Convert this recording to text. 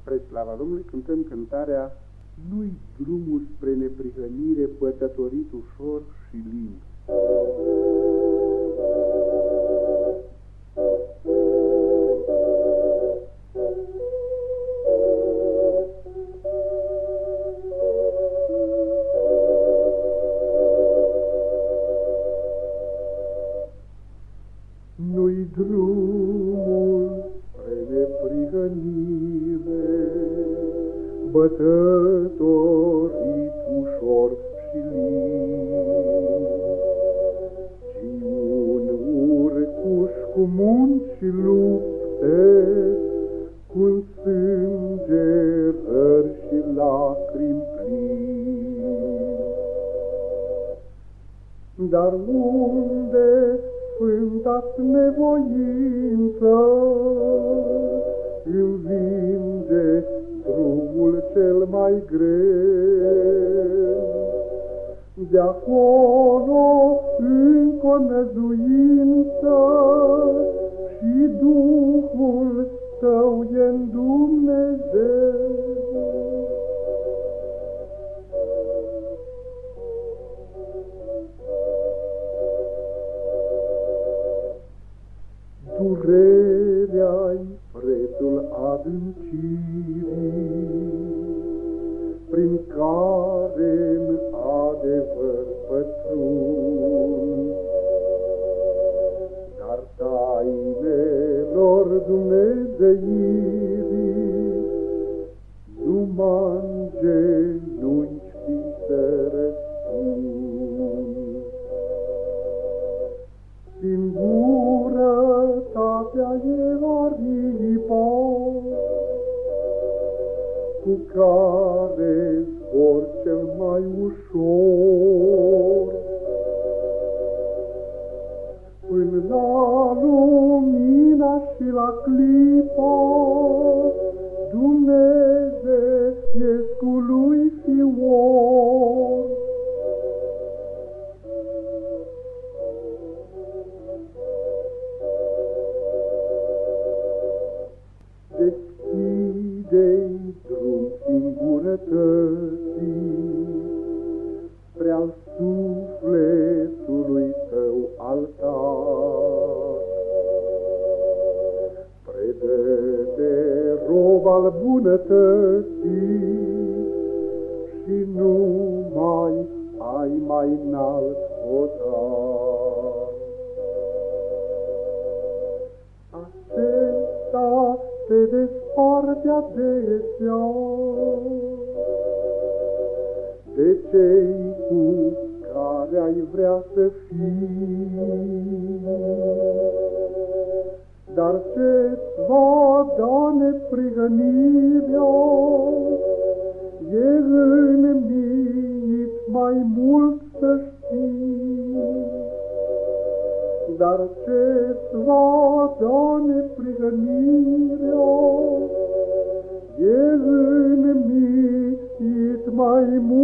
Spre slava Domnului cântăm cântarea Nu-i drumul spre neprihănire, pătătorit ușor și lin. Nu-i drumul spre neprihănire, bătătorit ușor și lin, ci un urcuș cu munci și lupte, cu sângerări și lacrimi plini. Dar unde sfânta-ți nevoință învinge drumul cel mai greu, de acolo încă o năzuință și Duhul tău e-n Dumnezeu. Durerea-i prețul adâncirii, prin care-n adevăr pătrund, dar tainelor dumnezeirii numai în genunchi ți se răspund. Singurătatea e aripa cu care zbor cel mai ușor până la lumina și la clipa Dumnezeiescului fior. Deschide-i drum singurătății spre-al sufletului tău altar. Predă-te rob al bunătății și nu mai ai mai înalt hotar. Acesta te desparte adesea de cei cu care ai vrea să fii, dar ce-ți va da neprihănirea e înminit mai mult să știi. Dar ce-ți va da neprihănirea e înminit mai mult